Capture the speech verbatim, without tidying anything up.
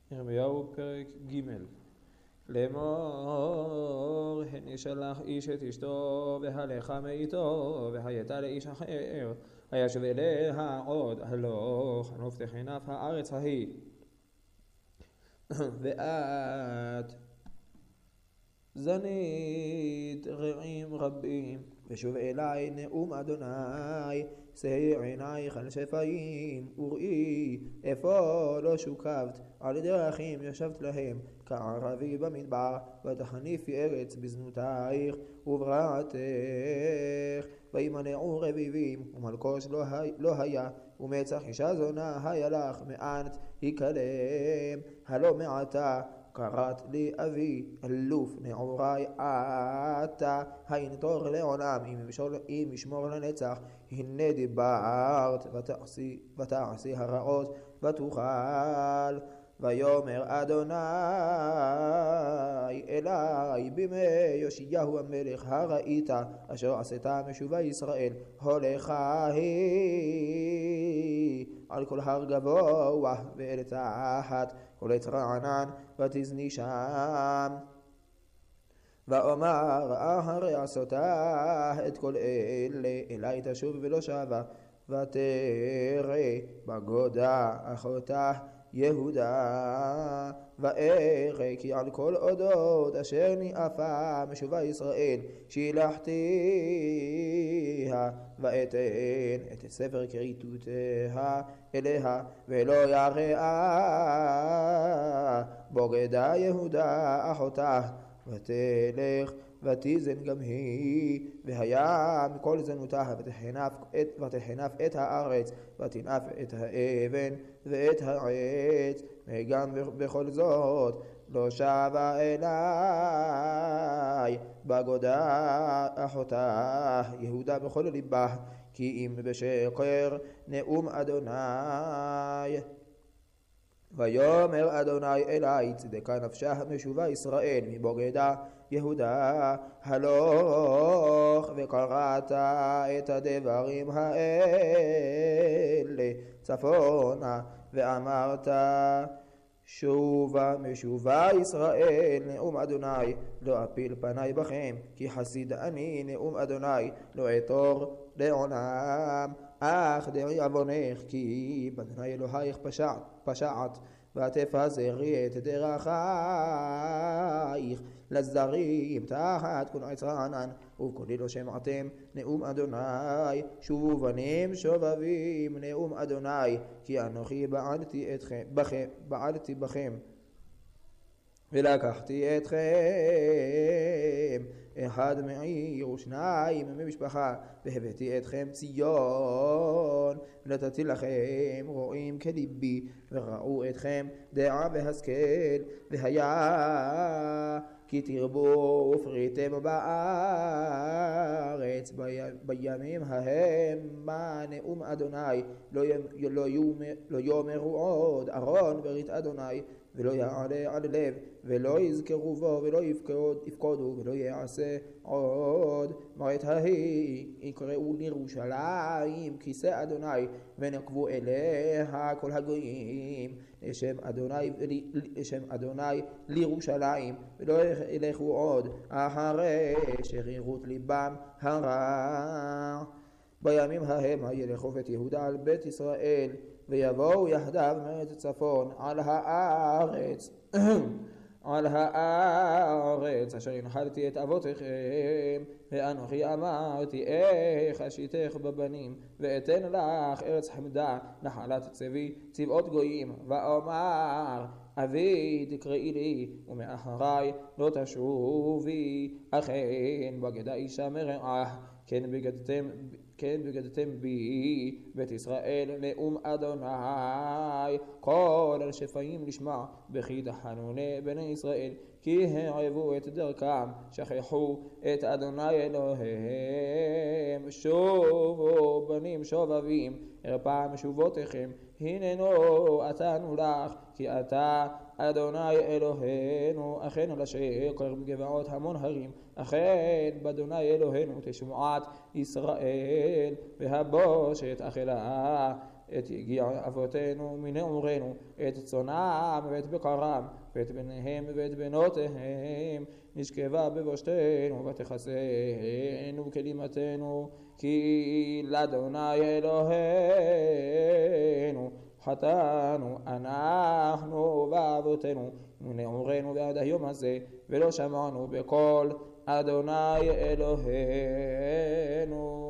ירמיהו פרק ג' לאמור, הן ישלח איש את אשתו והלכה מאיתו והייתה לאיש אחר הישב אליה עוד הלוך חנוף תחנף הארץ ההיא ואת זנית רעים רבים ושוב אלי נאום אדוני שעיר עינייך על שפיים וראי איפה לא שוקבת על דרכים ישבת להם כערבי במדבר ותחניפי ארץ בזנותייך וברעתך וימנעו רביבים ומלקוש לא, היה, לא היה ומצח אישה זונה היה לך מענת יקלם הלא מעתה קראת לי אבי אלוף נעורי אתה הינתור לעולם אם ישמור לנצח הנה דיברת ותעשי, ותעשי הרעות ותוכל ויאמר אדוני אלי בימי יאשיהו המלך הראית אשר עשתה משובי ישראל הולכה היא על כל הר גבוה ואל תחת כל עץ רענן ותזני שם ואומר אחרי עשותה את כל אלה אלי תשוב ולא שבה ותראה בגודה אחותה יהודה ואראה כי על כל אודות אשר נאפה משובי ישראל שילחתיה ואתן את ספר כריתותיה אליה ולא יראה בוגדה יהודה אחותה ותלך ותיזן גם היא והיה מכל זנותה ותחנף את, ותחנף את הארץ ותנאף את האבן ואת העץ וגם בכל זאת לא שבה אליי בגודה אחותה יהודה בכל ליבה כי אם בשקר נאום אדוני ויאמר אדוני אלי צדקה נפשה משובה ישראל מבוגדה יהודה הלוך וקראת את הדברים האלה צפונה ואמרת שובה משובה ישראל נאום אדוני לא אפיל פניי בכם כי חסיד אני נאום אדוני לא אתור לעולם אך דעי עוונך כי באדוני אלוהיך פשעת, פשעת ותפזרי את דרכייך לזרים תחת כל עץ רענן ובקולי לא שמעתם נאום אדוני שובו בנים שובבים נאום אדוני כי אנוכי בעלתי אתכם בכם בעלתי בכם ולקחתי אתכם אחד מעיר ושניים ממשפחה והבאתי אתכם ציון ונתתי לכם רועים כליבי וראו אתכם דעה והשכל והיה כי תרבו ופריתם בארץ בימים ההם מה נאום אדוני לא, לא, לא יאמרו עוד ארון ברית אדוני ולא יעלה על לב ולא יזכרו בו ולא יפקוד, יפקודו ולא יעשה עוד מרת ההיא יקראו לירושלים כיסא אדוני ונקבו אליה כל הגויים לשם אדוני, לשם אדוני לירושלים ולא ילכו עוד אחרי שרירות ליבם הרע בימים ההם ילכו את יהודה על בית ישראל ויבואו יחדיו מארץ הצפון על הארץ על הארץ אשר הנחלתי את אבותיכם ואנוכי אמרתי איך אשיתך בבנים ואתן לך ארץ חמדה נחלת צבי צבאות גויים ואומר אבי תקראי לי ומאחרי לא תשובי אכן בגדה אישה מרעה כן בגדתם כן בגדתם בי בית ישראל נאום אדוני כל השפעים לשמע בכי תחנוני בני ישראל כי העבו את דרכם שכחו את אדוני אלוהיהם שובו בנים שובבים הרפא משובותיכם הננו עתנו לך כי אתה אדוני אלוהינו אכן על השקר בגבעות המון הרים אכן באדוני אלוהינו תשמעת ישראל והבושת אכלה את יגיע אבותינו מנעורינו, את צונם ואת בקרם, ואת בניהם ואת בנותיהם, נשכבה בבושתנו ותחסנו כלימתנו, כי לאדוני אלוהינו חטאנו אנחנו ואבותינו מנעורינו ועד היום הזה, ולא שמענו בקול אדוני אלוהינו.